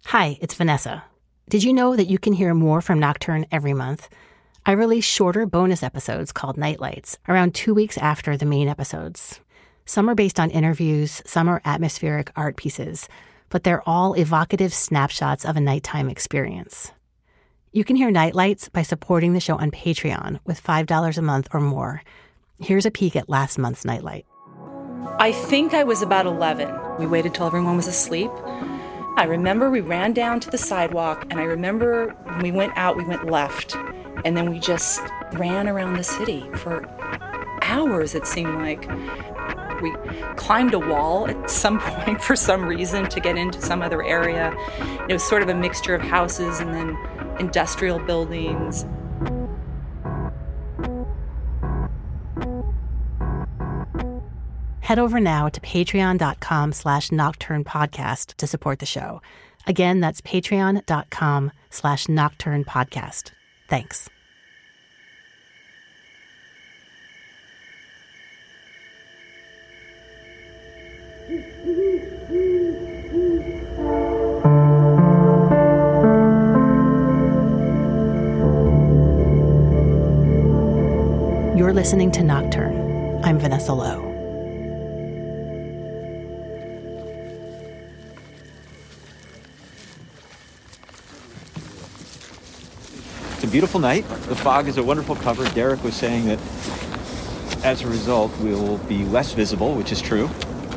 Hi, it's Vanessa. Did you know that you can hear more from Nocturne every month? I release shorter bonus episodes called Nightlights around 2 weeks after the main episodes. Some are based on interviews, some are atmospheric art pieces, but they're all evocative snapshots of a nighttime experience. You can hear Nightlights by supporting the show on Patreon with $5 a month or more. Here's a peek at last month's Nightlight. I think I was about 11. We waited till everyone was asleep. I remember we ran down to the sidewalk, and I remember when we went out, we went left. And then we just ran around the city for hours, it seemed like. We climbed a wall at some point for some reason to get into some other area. It was sort of a mixture of houses and then industrial buildings. Head over now to patreon.com/nocturnepodcast to support the show. Again, that's patreon.com/nocturnepodcast. Thanks. You're listening to Nocturne. I'm Vanessa Lowe. It's a beautiful night. The fog is a wonderful cover. Derek was saying that as a result, we'll be less visible, which is true.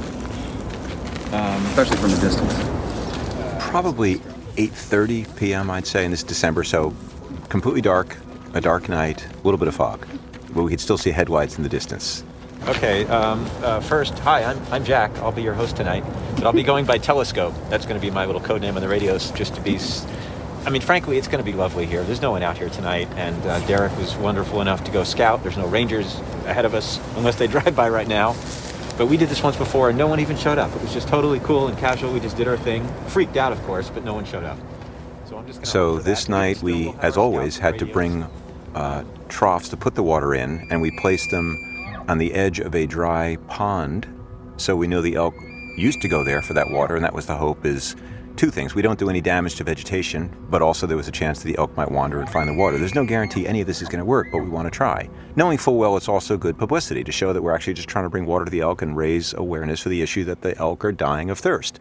Especially from a distance. Probably 8:30 p.m., I'd say, in this December, so completely dark, a dark night, a little bit of fog. But we could still see headlights in the distance. Okay, first, hi, I'm Jack. I'll be your host tonight. But I'll be going by Telescope. That's going to be my little code name on the radios, just to be... frankly, it's going to be lovely here. There's no one out here tonight, and Derek was wonderful enough to go scout. There's no rangers ahead of us, unless they drive by right now. But we did this once before, and no one even showed up. It was just totally cool and casual. We just did our thing. Freaked out, of course, but no one showed up. So this night, we, as always, had to bring troughs to put the water in, and we placed them on the edge of a dry pond. So we know the elk used to go there for that water, and that was the hope, is two things. We don't do any damage to vegetation, but also there was a chance that the elk might wander and find the water. There's no guarantee any of this is going to work, but we want to try. Knowing full well it's also good publicity to show that we're actually just trying to bring water to the elk and raise awareness for the issue that the elk are dying of thirst.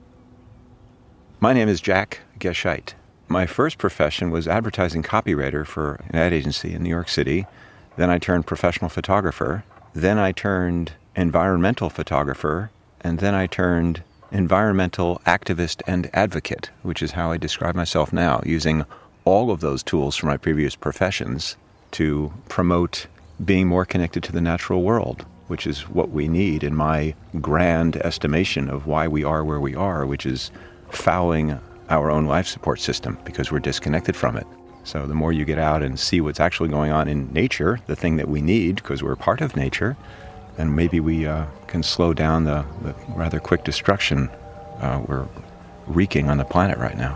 My name is Jack Gescheit. My first profession was advertising copywriter for an ad agency in New York City. Then I turned professional photographer. Then I turned environmental photographer. And then I turned environmental activist and advocate, which is how I describe myself now, using all of those tools from my previous professions to promote being more connected to the natural world, which is what we need in my grand estimation of why we are where we are, which is fouling our own life support system because we're disconnected from it. So the more you get out and see what's actually going on in nature, the thing that we need because we're part of nature, and maybe we can slow down the rather quick destruction we're wreaking on the planet right now.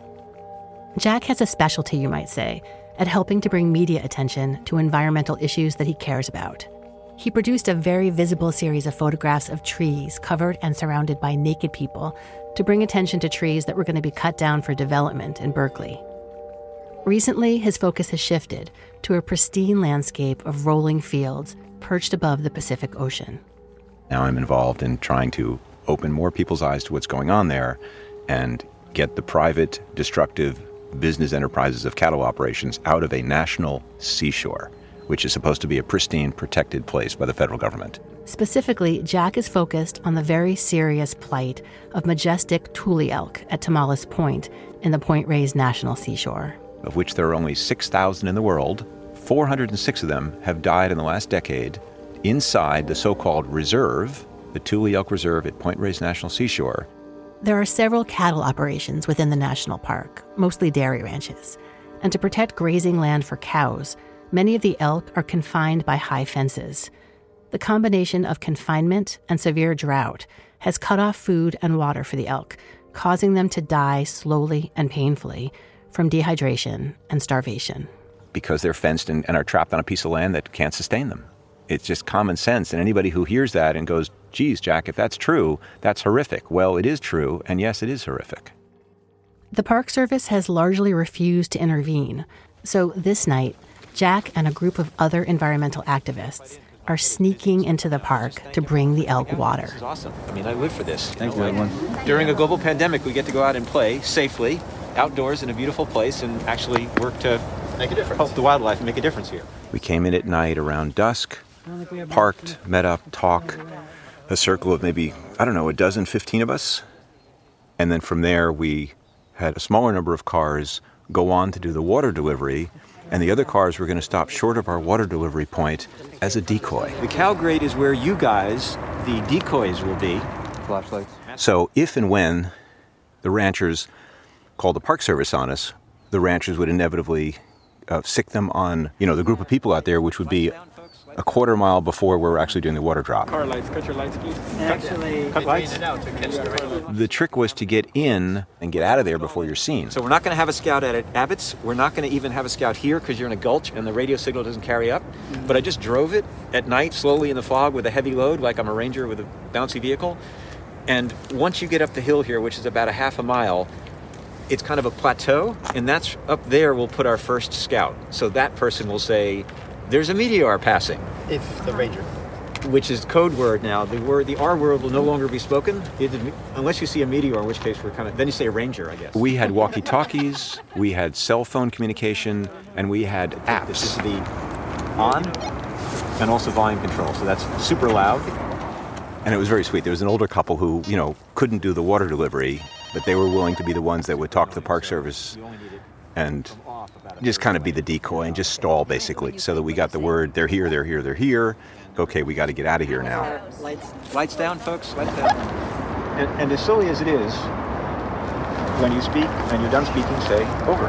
Jack has a specialty, you might say, at helping to bring media attention to environmental issues that he cares about. He produced a very visible series of photographs of trees covered and surrounded by naked people to bring attention to trees that were going to be cut down for development in Berkeley. Recently, his focus has shifted to a pristine landscape of rolling fields perched above the Pacific Ocean. Now I'm involved in trying to open more people's eyes to what's going on there and get the private, destructive business enterprises of cattle operations out of a national seashore, which is supposed to be a pristine, protected place by the federal government. Specifically, Jack is focused on the very serious plight of majestic tule elk at Tomales Point in the Point Reyes National Seashore. Of which there are only 6,000 in the world. 406 of them have died in the last decade inside the so-called reserve, the Tule Elk Reserve at Point Reyes National Seashore. There are several cattle operations within the national park, mostly dairy ranches. And to protect grazing land for cows, many of the elk are confined by high fences. The combination of confinement and severe drought has cut off food and water for the elk, causing them to die slowly and painfully from dehydration and starvation. Because they're fenced and are trapped on a piece of land that can't sustain them. It's just common sense. And anybody who hears that and goes, geez, Jack, if that's true, that's horrific. Well, it is true. And yes, it is horrific. The Park Service has largely refused to intervene, so this night, Jack and a group of other environmental activists are sneaking into the park to bring the elk water. This is awesome. I mean, I live for this. Thank you, everyone. During a global pandemic, we get to go out and play safely, outdoors in a beautiful place, and actually work to make a difference. Help the wildlife and make a difference here. We came in at night around dusk, parked, met up, talked, a circle of maybe, I don't know, a dozen, 15 of us. And then from there, we had a smaller number of cars go on to do the water delivery, and the other cars were going to stop short of our water delivery point as a decoy. The cow grate is where you guys, the decoys, will be. Flashlights. So if and when the ranchers called the Park Service on us, the ranchers would inevitably sick them on, the group of people out there, which would be a quarter mile before we're actually doing the water drop. Car lights, cut your lights, please. Cut lights. The trick was to get in and get out of there before you're seen. So we're not going to have a scout at Abbott's. We're not going to even have a scout here because you're in a gulch and the radio signal doesn't carry up. But I just drove it at night, slowly in the fog with a heavy load, like I'm a ranger with a bouncy vehicle. And once you get up the hill here, which is about a half a mile, it's kind of a plateau, and that's up there we'll put our first scout. So that person will say, there's a meteor passing. If the ranger. Which is code word now. The R word will no longer be spoken, unless you see a meteor, in which case then you say ranger, I guess. We had walkie-talkies, we had cell phone communication, and we had apps. This is the on and also volume control, so that's super loud. And it was very sweet. There was an older couple who, couldn't do the water delivery, but they were willing to be the ones that would talk to the Park Service and just kind of be the decoy and just stall, basically, so that we got the word, they're here, they're here, they're here. Okay, we got to get out of here now. Lights down, folks, lights down. And as silly as it is, when you speak and you're done speaking, say, over.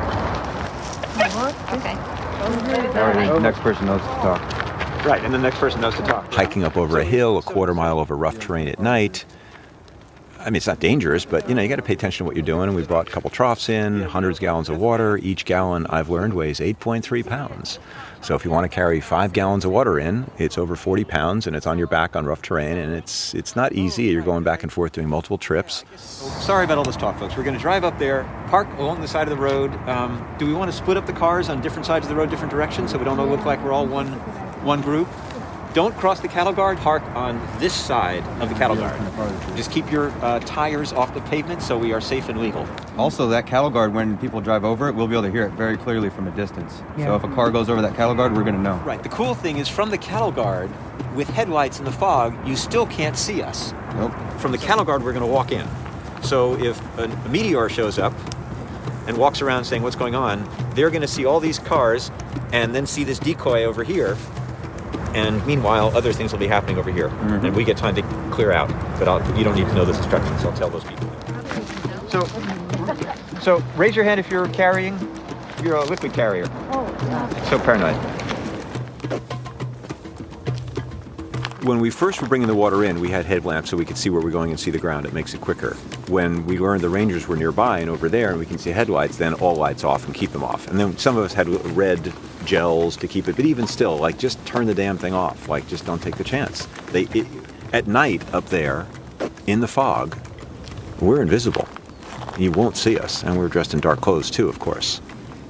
Okay. All right, the next person knows to talk. Right, and the next person knows to talk. Hiking up over a hill, a quarter mile over rough terrain at night. I mean, it's not dangerous, but, you got to pay attention to what you're doing. And we brought a couple troughs in, hundreds of gallons of water. Each gallon, I've learned, weighs 8.3 pounds. So if you want to carry 5 gallons of water in, it's over 40 pounds, and it's on your back on rough terrain, and it's not easy. You're going back and forth doing multiple trips. Sorry about all this talk, folks. We're going to drive up there, park along the side of the road. Do we want to split up the cars on different sides of the road, different directions, so we don't look like we're all one group? Don't cross the cattle guard. Park on this side of the cattle guard. Just keep your tires off the pavement so we are safe and legal. Also, that cattle guard, when people drive over it, we'll be able to hear it very clearly from a distance. Yeah. So if a car goes over that cattle guard, we're going to know. Right. The cool thing is from the cattle guard, with headlights in the fog, you still can't see us. Nope. From the cattle guard, we're going to walk in. So if a meteor shows up and walks around saying what's going on, they're going to see all these cars and then see this decoy over here. And meanwhile, other things will be happening over here. Mm-hmm. And we get time to clear out. But you don't need to know those instructions. I'll tell those people. So raise your hand if you're a liquid carrier. So paranoid. When we first were bringing the water in, we had headlamps so we could see where we're going and see the ground. It makes it quicker. When we learned the rangers were nearby and over there and we can see headlights, then all lights off and keep them off. And then some of us had red gels to keep it, but even still, just turn the damn thing off. Just don't take the chance. At night up there, in the fog, we're invisible. You won't see us, and we're dressed in dark clothes too, of course.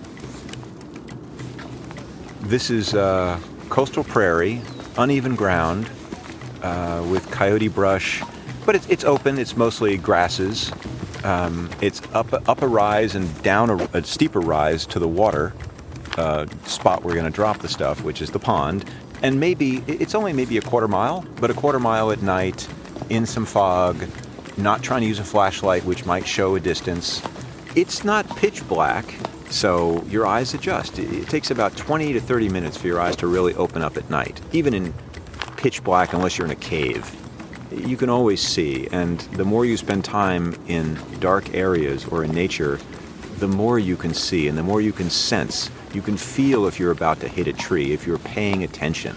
This is coastal prairie, uneven ground, with coyote brush, but it's open. It's mostly grasses. It's up a rise and down a steeper rise to the water spot we're going to drop the stuff, which is the pond. And it's only maybe a quarter mile, but a quarter mile at night in some fog, not trying to use a flashlight, which might show a distance. It's not pitch black, so your eyes adjust. It takes about 20 to 30 minutes for your eyes to really open up at night, even in pitch black, unless you're in a cave. You can always see, and the more you spend time in dark areas or in nature, the more you can see and the more you can sense. You can feel if you're about to hit a tree, if you're paying attention.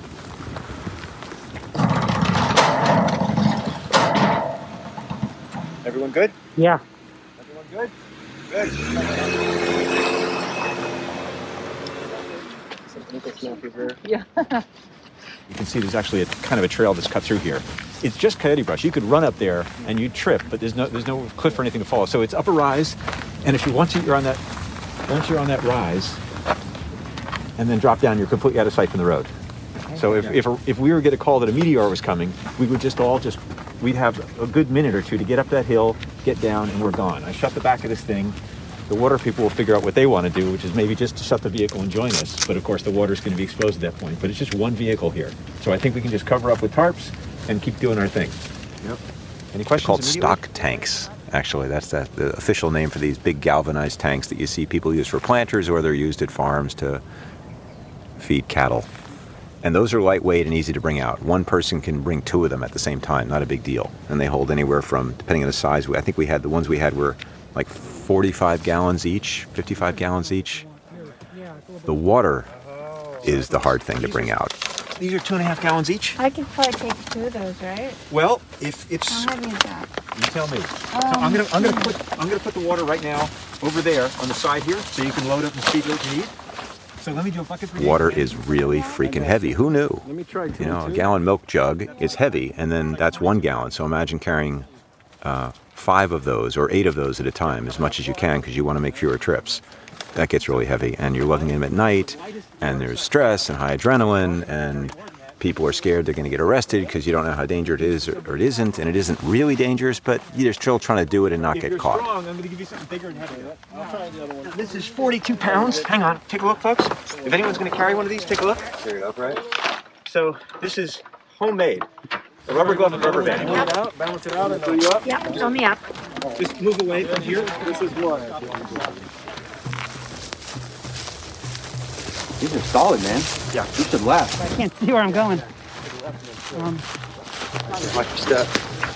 Everyone good? Yeah. Everyone good? Good. Yeah. You can see there's actually a kind of a trail that's cut through here. It's just coyote brush. You could run up there and you'd trip, but there's no cliff or anything to follow. So it's up a rise, And if once you're on that rise, and then drop down, you're completely out of sight from the road. So if we were to get a call that a meteor was coming, we would we'd have a good minute or two to get up that hill, get down, and we're gone. I shut the back of this thing. The water people will figure out what they want to do, which is maybe just to shut the vehicle and join us. But of course, the water's going to be exposed at that point. But it's just one vehicle here. So I think we can just cover up with tarps and keep doing our thing. Yep. Any questions? Called stock tanks. Actually, that's the official name for these big galvanized tanks that you see people use for planters, or they're used at farms to feed cattle. And those are lightweight and easy to bring out. One person can bring two of them at the same time, not a big deal. And they hold anywhere from, depending on the size, I think the ones we had were like 45 gallons each, 55 gallons each. The water is the hard thing to bring out. These are 2.5 gallons each? I could probably take 2 of those, right? Well, if it's... How heavy is that? You tell me. So I'm gonna put the water right now over there on the side here, so you can load up and see what you need. So let me do a bucket for you. Water is really freaking heavy. Who knew? Let me try You know, a gallon milk jug is heavy, and then that's 1 gallon. So imagine carrying 5 of those or 8 of those at a time, as much as you can, because you want to make fewer trips. That gets really heavy, and you're lugging them at night, and there's stress and high adrenaline, and people are scared they're going to get arrested because you don't know how dangerous it is or it isn't, and it isn't really dangerous, but you're still trying to do it and not get caught. Strong, I'm going to give you something bigger and heavier. I'll try the other one. This is 42 pounds. Hang on. Take a look, folks. If anyone's going to carry one of these, take a look. Carry it up, right? So this is homemade. A rubber glove and rubber band. Balance it out and pull you up. Yeah, fill me up. Just move away from here. This is one. These are solid, man. Yeah. These should last. I can't see where I'm going. Watch your step.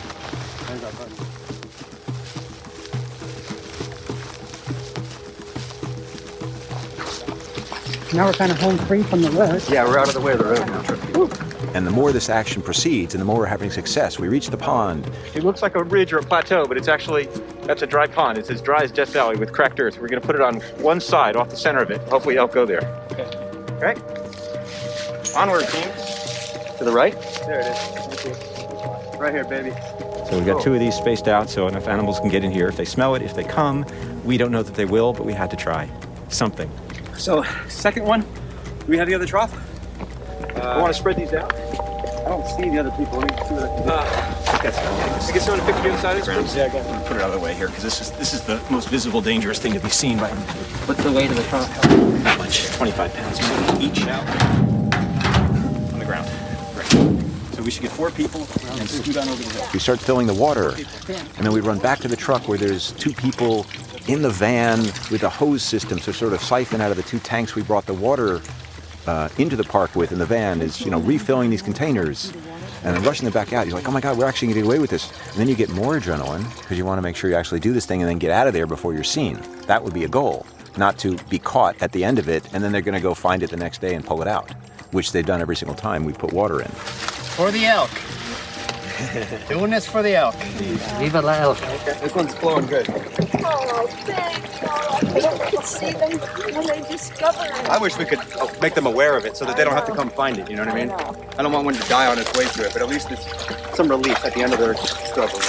Now we're kind of home free from the road. Yeah, we're out of the way of the road now. And the more this action proceeds, and the more we're having success, we reach the pond. It looks like a ridge or a plateau, but that's a dry pond. It's as dry as Death Valley with cracked earth. We're going to put it on one side, off the center of it. Hopefully elk go there. Okay. Onward, team. To the right. There it is. Right here, baby. So we've got 2 of these spaced out so enough animals can get in here. If they smell it, if they come, we don't know that they will, but we had to try something. So, second one, do we have the other trough? I want to spread these out. I don't see the other people. Let me see what I can do. Can get someone to pick the other side of the ground? Yeah, go ahead. Put it out of the way here, because this is the most visible, dangerous thing to be seen by anybody. What's the weight of the trough? Not much. 25 pounds each out on the ground. Right. So we should get 4 people and scoot on over the hill. We start filling the water, and then we run back to the truck where there's 2 people in the van with a hose system, so sort of siphon out of the 2 tanks we brought the water into the park with in the van is, refilling these containers and then rushing them back out. You're like, oh my God, we're actually going to get away with this. And then you get more adrenaline because you want to make sure you actually do this thing and then get out of there before you're seen. That would be a goal, not to be caught at the end of it and then they're going to go find it the next day and pull it out, which they've done every single time we put water in. For the elk. Doing this for the elk. Viva la elk. This one's flowing good. Oh, thank God. I could see them when they discover it. I wish we could make them aware of it so that they don't have to come find it, you know what I mean? I don't want one to die on its way to it, but at least it's some relief at the end of their struggle.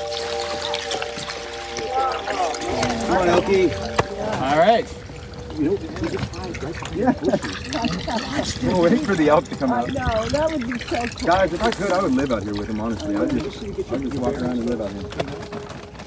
Come on, Elkie. All right. We'll wait for the elk to come out. No, that would be so cool. Guys, if I could, I would live out here with him, honestly. I'd just walk around and live out here.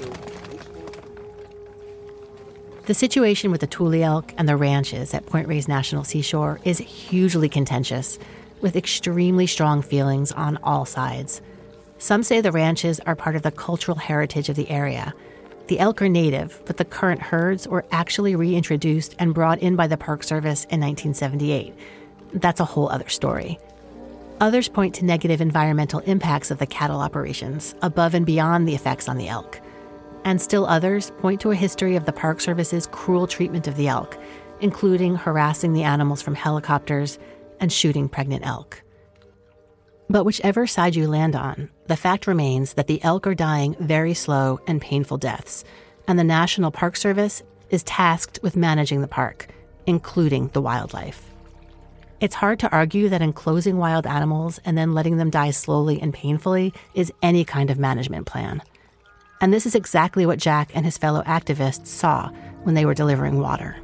The situation with the Tule elk and the ranches at Point Reyes National Seashore is hugely contentious, with extremely strong feelings on all sides. Some say the ranches are part of the cultural heritage of the area. The elk are native, but the current herds were actually reintroduced and brought in by the Park Service in 1978. That's a whole other story. Others point to negative environmental impacts of the cattle operations, above and beyond the effects on the elk. And still others point to a history of the Park Service's cruel treatment of the elk, including harassing the animals from helicopters and shooting pregnant elk. But whichever side you land on, the fact remains that the elk are dying very slow and painful deaths, and the National Park Service is tasked with managing the park, including the wildlife. It's hard to argue that enclosing wild animals and then letting them die slowly and painfully is any kind of management plan. And this is exactly what Jack and his fellow activists saw when they were delivering water.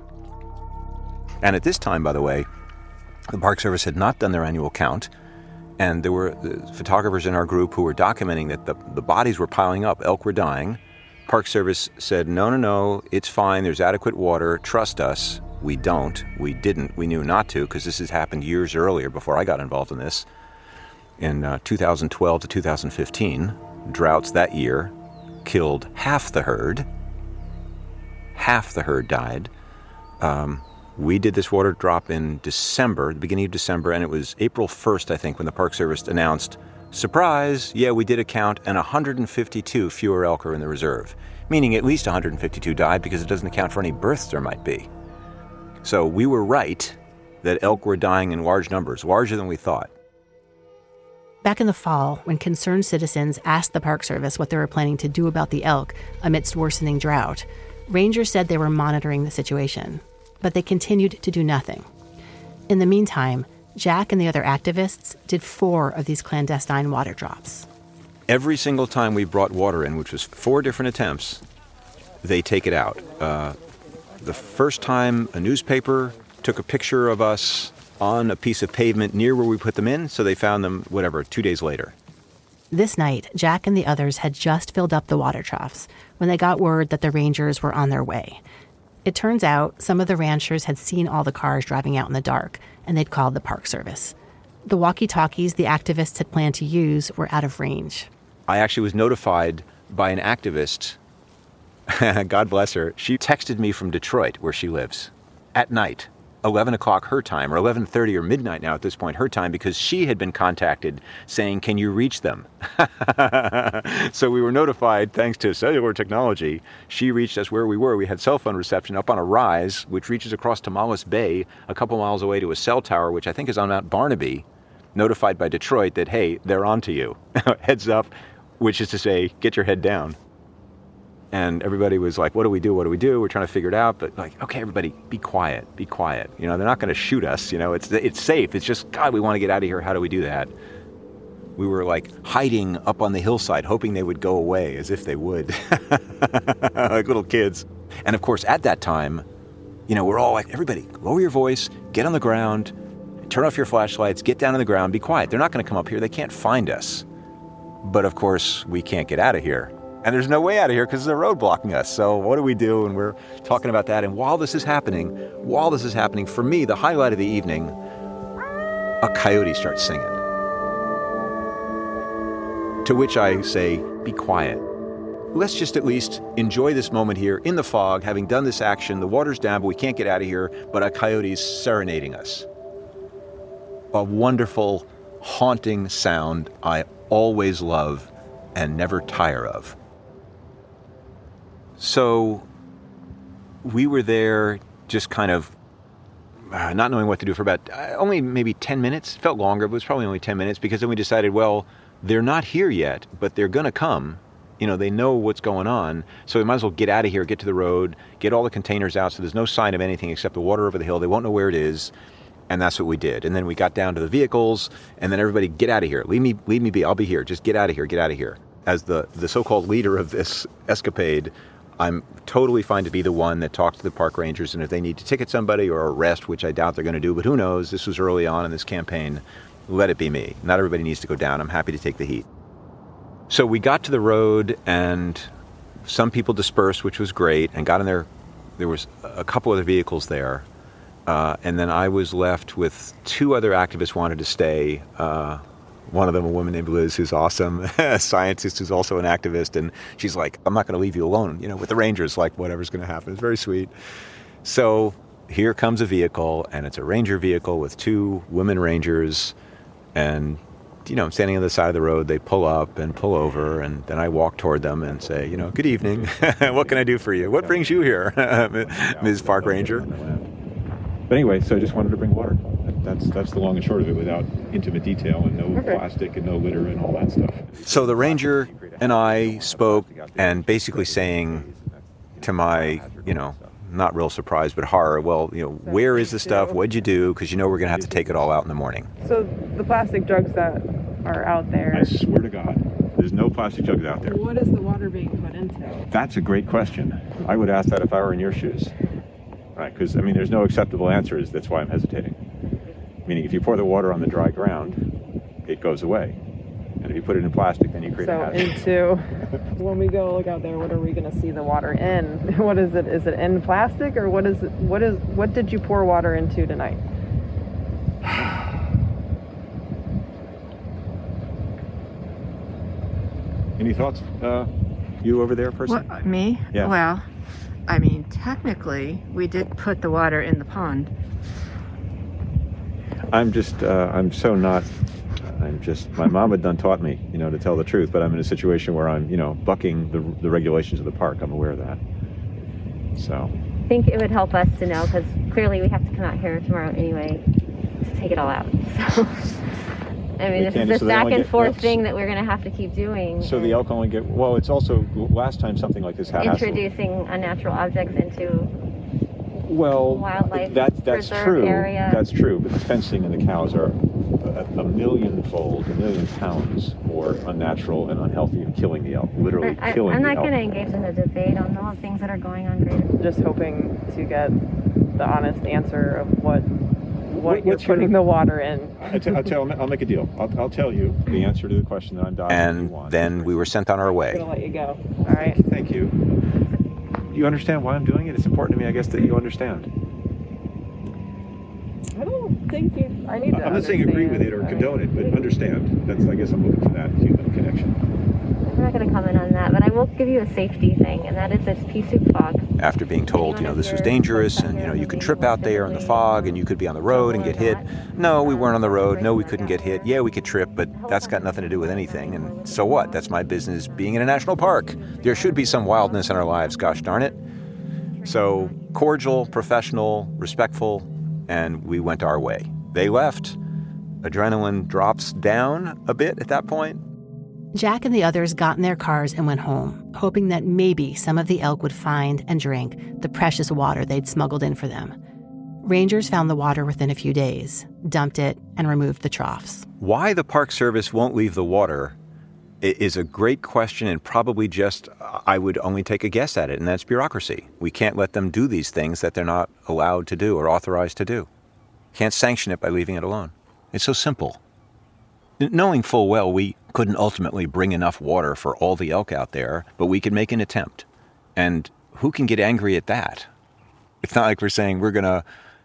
And at this time, by the way, the Park Service had not done their annual count, and there were the photographers in our group who were documenting that the bodies were piling up, elk were dying. Park Service said, no, it's fine, there's adequate water, trust us. We don't, we didn't, we knew not to, because this has happened years earlier before I got involved in this. In 2012 to 2015, droughts that year killed half the herd. Half the herd died. We did this water drop in December, the beginning of December, and it was April 1st, I think, when the Park Service announced, surprise, yeah, we did a count, and 152 fewer elk are in the reserve, meaning at least 152 died because it doesn't account for any births there might be. So we were right that elk were dying in large numbers, larger than we thought. Back in the fall, when concerned citizens asked the Park Service what they were planning to do about the elk amidst worsening drought, rangers said they were monitoring the situation, but they continued to do nothing. In the meantime, Jack and the other activists did 4 of these clandestine water drops. Every single time we brought water in, which was 4 different attempts, they take it out. The first time, a newspaper took a picture of us on a piece of pavement near where we put them in, so they found them, 2 days later. This night, Jack and the others had just filled up the water troughs when they got word that the rangers were on their way. It turns out some of the ranchers had seen all the cars driving out in the dark, and they'd called the Park Service. The walkie-talkies the activists had planned to use were out of range. I actually was notified by an activist, God bless her, she texted me from Detroit, where she lives, at night, 11 o'clock her time, or 11:30 or midnight now at this point her time, because she had been contacted saying, can you reach them? So we were notified, thanks to cellular technology. She reached us where we were. We had cell phone reception up on a rise, which reaches across Tomales Bay, a couple miles away to a cell tower, which I think is on Mount Barnaby, notified by Detroit that, hey, they're on to you. Heads up, which is to say, get your head down. And everybody was like, what do we do? What do we do? We're trying to figure it out. But like, okay, everybody, be quiet. Be quiet. You know, they're not going to shoot us. You know, it's safe. It's just, God, we want to get out of here. How do we do that? We were like hiding up on the hillside, hoping they would go away, as if they would. Like little kids. And of course, at that time, you know, we're all like, everybody, lower your voice, get on the ground, turn off your flashlights, get down on the ground, be quiet. They're not going to come up here. They can't find us. But of course, we can't get out of here. And there's no way out of here because there's a road blocking us. So what do we do? And we're talking about that. And while this is happening, for me, the highlight of the evening, a coyote starts singing. To which I say, be quiet. Let's just at least enjoy this moment here in the fog, having done this action. The water's down, but we can't get out of here. But a coyote's serenading us. A wonderful, haunting sound I always love and never tire of. So we were there just kind of not knowing what to do for about only maybe 10 minutes. It felt longer, but it was probably only 10 minutes because then we decided, well, they're not here yet, but they're going to come. You know, they know what's going on. So we might as well get out of here, get to the road, get all the containers out so there's no sign of anything except the water over the hill. They won't know where it is. And that's what we did. And then we got down to the vehicles and then everybody, get out of here. Leave me be. I'll be here. Just get out of here. Get out of here. As the so-called leader of this escapade, I'm totally fine to be the one that talks to the park rangers, and if they need to ticket somebody or arrest, which I doubt they're going to do, but who knows, this was early on in this campaign, let it be me. Not everybody needs to go down. I'm happy to take the heat. So we got to the road, and some people dispersed, which was great, and got in there. There was a couple other vehicles there, and then I was left with 2 other activists wanted to stay. One of them, a woman named Liz, who's awesome, a scientist who's also an activist, and she's like, I'm not going to leave you alone, you know, with the rangers, like whatever's going to happen. It's very sweet. So here comes a vehicle, and it's a ranger vehicle with 2 women rangers, and, you know, I'm standing on the side of the road. They pull up and pull over, and then I walk toward them and say, you know, good evening. What can I do for you? What brings you here, Ms. Park Ranger? But anyway, so I just wanted to bring water. That's the long and short of it, without intimate detail and no plastic and no litter and all that stuff. So the ranger and I spoke, and basically saying to my, you know, not real surprise, but horror, well, you know, where is the stuff? What'd you do? Because you know we're going to have to take it all out in the morning. So the plastic drugs that are out there. I swear to God, There's no plastic jugs out there. What is the water being put into? That's a great question. I would ask that if I were in your shoes. Right, because, I mean, there's no acceptable answers. That's why I'm hesitating. Meaning, if you pour the water on the dry ground, it goes away. And if you put it in plastic, then you create a hazard. So when we go look out there, what are we going to see the water in? What is it? Is it in plastic, or what is it? What did you pour water into tonight? Any thoughts? You over there, person? What, me? Yeah. Well, I mean, technically, we did put the water in the pond. My mom had done taught me, to tell the truth, but I'm in a situation where I'm, bucking the regulations of the park. I'm aware of that. So. I think it would help us to know, because clearly we have to come out here tomorrow anyway to take it all out. So, I mean, this is this back and forth thing that we're going to have to keep doing. So the elk only get, well, it's also, last time something like this happened. Introducing unnatural objects into wildlife that's true. Area. That's true, but the fencing and the cows are a million pounds more unnatural and unhealthy and killing the elk, literally killing the elk. I'm not going to engage in a debate on all the things that are going on, Graydon. Just hoping to get the honest answer of what you're putting the water in. I'll make a deal. I'll tell you the answer to the question that I'm dying and then we were sent on our way. I'm going to let you go. All right. Thank you. You understand why I'm doing it? It's important to me, I guess, that you understand. I don't think I need to I'm not saying agree with it or condone it, but understand. I guess I'm looking for that human connection. I'm not going to comment on that, but I will give you a safety thing, and that is it's pea soup fog. After being told, this was dangerous, and, you could trip out there in the fog, and you could be on the road and get hit. No, we weren't on the road. No, we couldn't get hit. Yeah, we could trip, but that's got nothing to do with anything. And so what? That's my business being in a national park. There should be some wildness in our lives, gosh darn it. So cordial, professional, respectful, and we went our way. They left. Adrenaline drops down a bit at that point. Jack and the others got in their cars and went home, hoping that maybe some of the elk would find and drink the precious water they'd smuggled in for them. Rangers found the water within a few days, dumped it, and removed the troughs. Why the Park Service won't leave the water is a great question, and probably just, I would only take a guess at it, and that's bureaucracy. We can't let them do these things that they're not allowed to do or authorized to do. Can't sanction it by leaving it alone. It's so simple. Knowing full well we couldn't ultimately bring enough water for all the elk out there, but we could make an attempt. And who can get angry at that? It's not like we're saying we're going to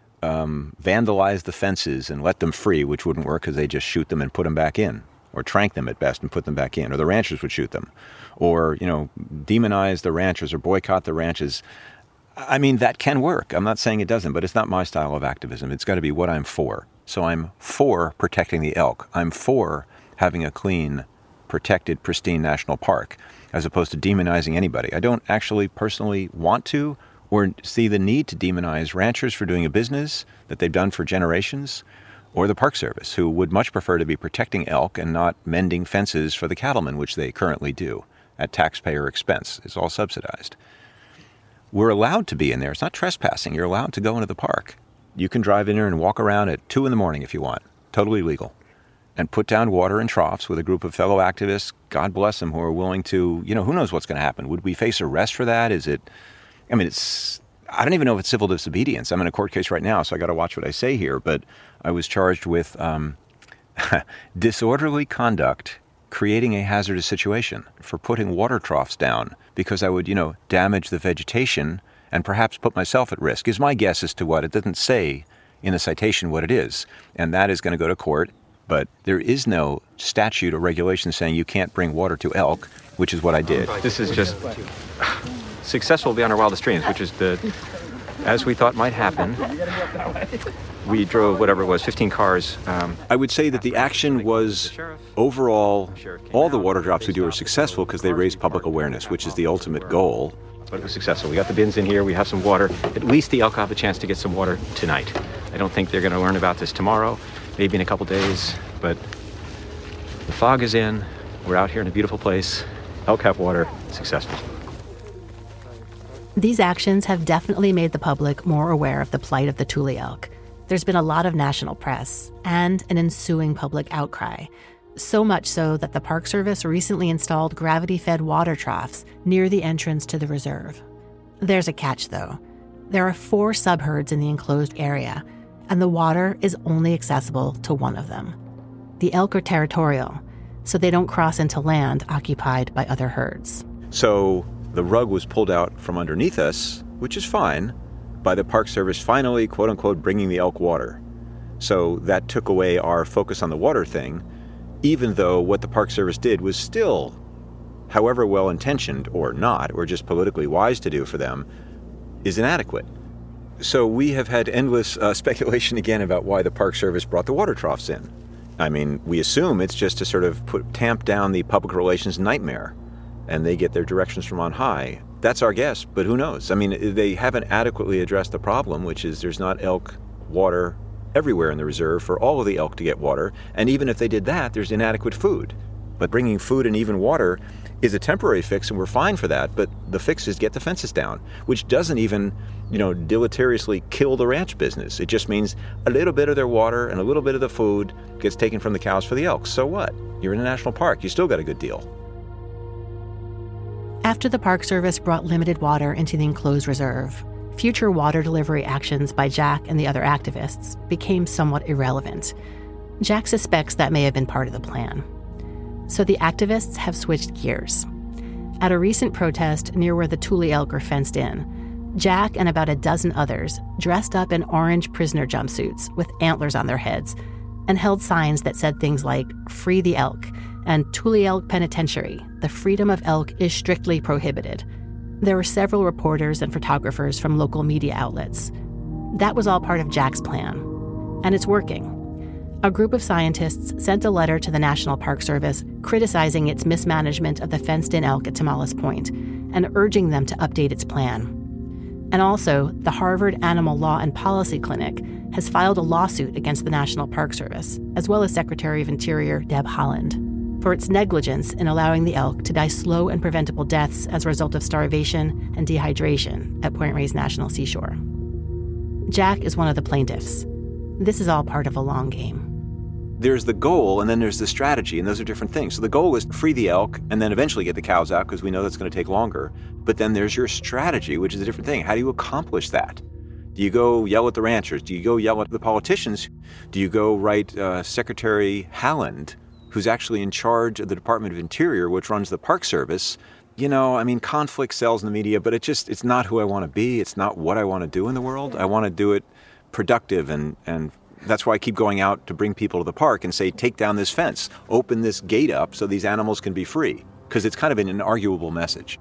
vandalize the fences and let them free, which wouldn't work because they just shoot them and put them back in, or trank them at best and put them back in, or the ranchers would shoot them, or, demonize the ranchers or boycott the ranches. I mean, that can work. I'm not saying it doesn't, but it's not my style of activism. It's got to be what I'm for. So I'm for protecting the elk. I'm for having a clean, protected, pristine national park, as opposed to demonizing anybody. I don't actually personally want to or see the need to demonize ranchers for doing a business that they've done for generations, or the Park Service, who would much prefer to be protecting elk and not mending fences for the cattlemen, which they currently do at taxpayer expense. It's all subsidized. We're allowed to be in there. It's not trespassing. You're allowed to go into the park. You can drive in there and walk around at 2 a.m. if you want. Totally legal. And put down water in troughs with a group of fellow activists, God bless them, who are willing to, who knows what's going to happen. Would we face arrest for that? I don't even know if it's civil disobedience. I'm in a court case right now, so I got to watch what I say here. But I was charged with disorderly conduct, creating a hazardous situation for putting water troughs down because I would, damage the vegetation and perhaps put myself at risk, is my guess as to what. It doesn't say in the citation what it is. And that is going to go to court. But there is no statute or regulation saying you can't bring water to elk, which is what I did. This is just successful beyond our wildest dreams, which is as we thought might happen. We drove, 15 cars. I would say that the action was overall, all the water drops we do are successful because they raise public awareness, which is the ultimate goal. But it was successful. We got the bins in here. We have some water. At least the elk have a chance to get some water tonight. I don't think they're going to learn about this tomorrow, maybe in a couple days. But the fog is in. We're out here in a beautiful place. Elk have water. Successful. These actions have definitely made the public more aware of the plight of the Tule elk. There's been a lot of national press and an ensuing public outcry. So much so that the Park Service recently installed gravity-fed water troughs near the entrance to the reserve. There's a catch, though. There are 4 subherds in the enclosed area, and the water is only accessible to one of them. The elk are territorial, so they don't cross into land occupied by other herds. So the rug was pulled out from underneath us, which is fine, by the Park Service finally, quote-unquote, bringing the elk water. So that took away our focus on the water thing, even though what the Park Service did was still, however well-intentioned or not, or just politically wise to do for them, is inadequate. So we have had endless speculation again about why the Park Service brought the water troughs in. I mean, we assume it's just to sort of tamp down the public relations nightmare, and they get their directions from on high. That's our guess, but who knows? I mean, they haven't adequately addressed the problem, which is there's not elk water everywhere in the reserve for all of the elk to get water, and even if they did that, there's inadequate food. But bringing food and even water is a temporary fix, and we're fine for that, but the fix is get the fences down, which doesn't even, deleteriously kill the ranch business. It just means a little bit of their water and a little bit of the food gets taken from the cows for the elk. So what? You're in a national park. You still got a good deal. After the Park Service brought limited water into the enclosed reserve, future water delivery actions by Jack and the other activists became somewhat irrelevant. Jack suspects that may have been part of the plan. So the activists have switched gears. At a recent protest near where the Tule elk are fenced in, Jack and about a dozen others dressed up in orange prisoner jumpsuits with antlers on their heads and held signs that said things like, "Free the elk," and "Tule Elk Penitentiary, the freedom of elk is strictly prohibited." There were several reporters and photographers from local media outlets. That was all part of Jack's plan. And it's working. A group of scientists sent a letter to the National Park Service criticizing its mismanagement of the fenced-in elk at Tomales Point and urging them to update its plan. And also, the Harvard Animal Law and Policy Clinic has filed a lawsuit against the National Park Service, as well as Secretary of Interior Deb Haaland, for its negligence in allowing the elk to die slow and preventable deaths as a result of starvation and dehydration at Point Reyes National Seashore. Jack is one of the plaintiffs. This is all part of a long game. There's the goal, and then there's the strategy, and those are different things. So the goal is free the elk, and then eventually get the cows out, because we know that's going to take longer. But then there's your strategy, which is a different thing. How do you accomplish that? Do you go yell at the ranchers? Do you go yell at the politicians? Do you go write Secretary Haaland, who's actually in charge of the Department of Interior, which runs the Park Service? Conflict sells in the media, but it's not who I want to be. It's not what I want to do in the world. I want to do it productive, and that's why I keep going out to bring people to the park and say, take down this fence, open this gate up so these animals can be free, because it's kind of an inarguable message.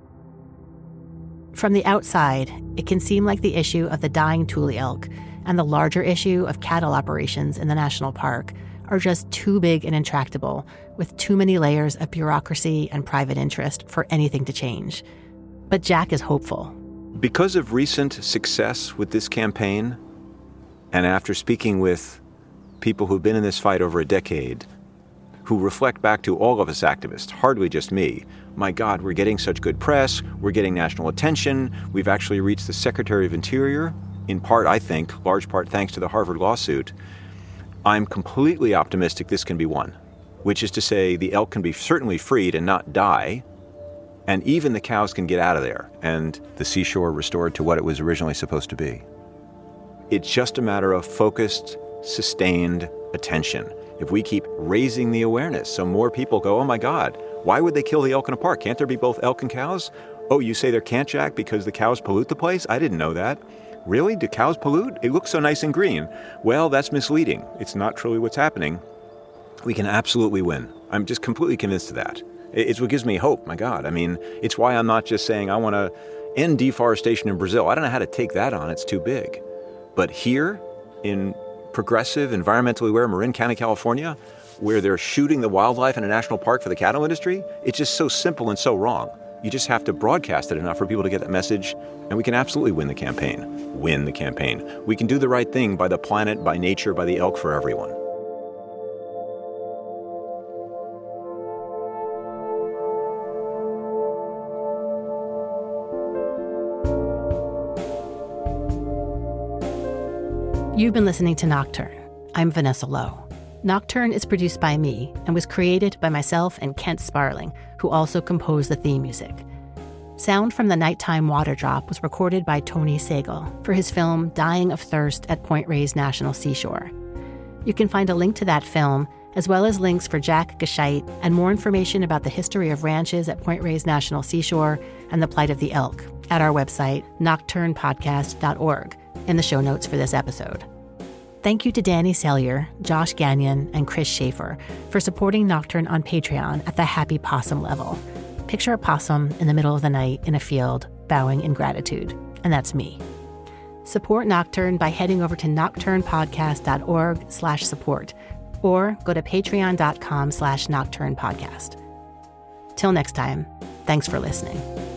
From the outside, it can seem like the issue of the dying Tule elk and the larger issue of cattle operations in the national park are just too big and intractable, with too many layers of bureaucracy and private interest for anything to change. But Jack is hopeful. Because of recent success with this campaign, and after speaking with people who've been in this fight over a decade, who reflect back to all of us activists, hardly just me, my God, we're getting such good press, we're getting national attention, we've actually reached the Secretary of Interior, in part, I think, large part thanks to the Harvard lawsuit. I'm completely optimistic this can be won, which is to say the elk can be certainly freed and not die, and even the cows can get out of there, and the seashore restored to what it was originally supposed to be. It's just a matter of focused, sustained attention. If we keep raising the awareness so more people go, oh my God, why would they kill the elk in a park? Can't there be both elk and cows? Oh, you say there can't, Jack, because the cows pollute the place? I didn't know that. Really? Do cows pollute? It looks so nice and green. Well, that's misleading. It's not truly what's happening. We can absolutely win. I'm just completely convinced of that. It's what gives me hope, my God. I mean, it's why I'm not just saying I want to end deforestation in Brazil. I don't know how to take that on. It's too big. But here, in progressive, environmentally aware Marin County, California, where they're shooting the wildlife in a national park for the cattle industry, it's just so simple and so wrong. You just have to broadcast it enough for people to get that message, and we can absolutely win the campaign. Win the campaign. We can do the right thing by the planet, by nature, by the elk, for everyone. You've been listening to Nocturne. I'm Vanessa Lowe. Nocturne is produced by me and was created by myself and Kent Sparling, who also composed the theme music. Sound from the nighttime water drop was recorded by Tony Sagal for his film Dying of Thirst at Point Reyes National Seashore. You can find a link to that film, as well as links for Jack Gescheit and more information about the history of ranches at Point Reyes National Seashore and the plight of the elk at our website, nocturnepodcast.org, in the show notes for this episode. Thank you to Danny Sellier, Josh Gagnon, and Chris Schaefer for supporting Nocturne on Patreon at the Happy Possum level. Picture a possum in the middle of the night in a field, bowing in gratitude. And that's me. Support Nocturne by heading over to nocturnepodcast.org/support or go to patreon.com/nocturnepodcast. Till next time, thanks for listening.